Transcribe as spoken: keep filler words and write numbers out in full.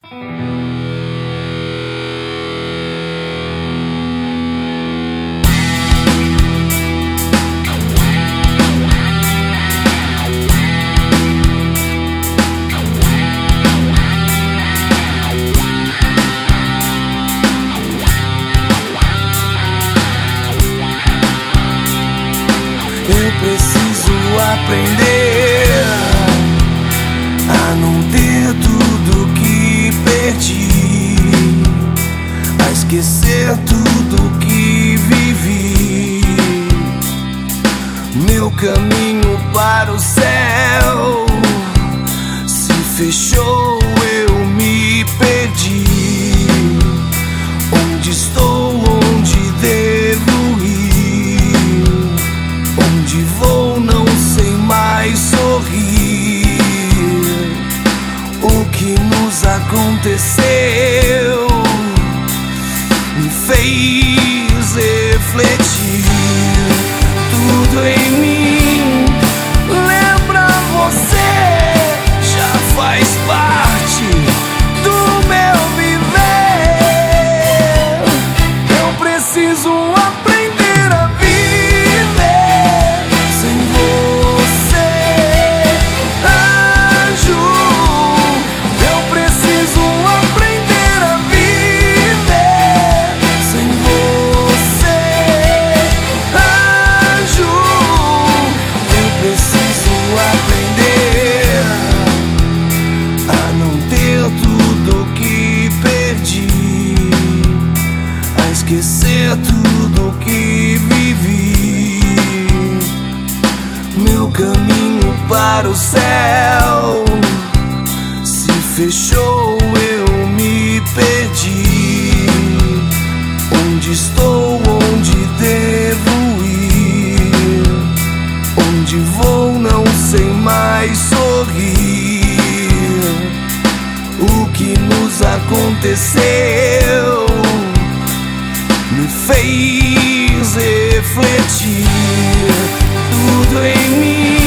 Eu preciso aprender a não ter tudo que perdi, a esquecer tudo que vivi. Meu caminho para o céu se fechou, eu me perdi. Onde estou, onde devo ir? Onde vou, não sei mais sorrir. O que nos aconteceu me fez refletir. Tudo em mim lembra você, já faz parte do meu viver. Eu preciso aprender a viver sem você, anjo. Eu preciso aprender a viver sem você, anjo. Eu preciso aprender a não ter tudo que perdi, a esquecer tudo que vivi. Meu caminho para o céu se fechou, eu me perdi. Onde estou, onde devo ir? Onde vou, não sei mais sorrir. O que nos aconteceu me fez refletir. Tudo em mim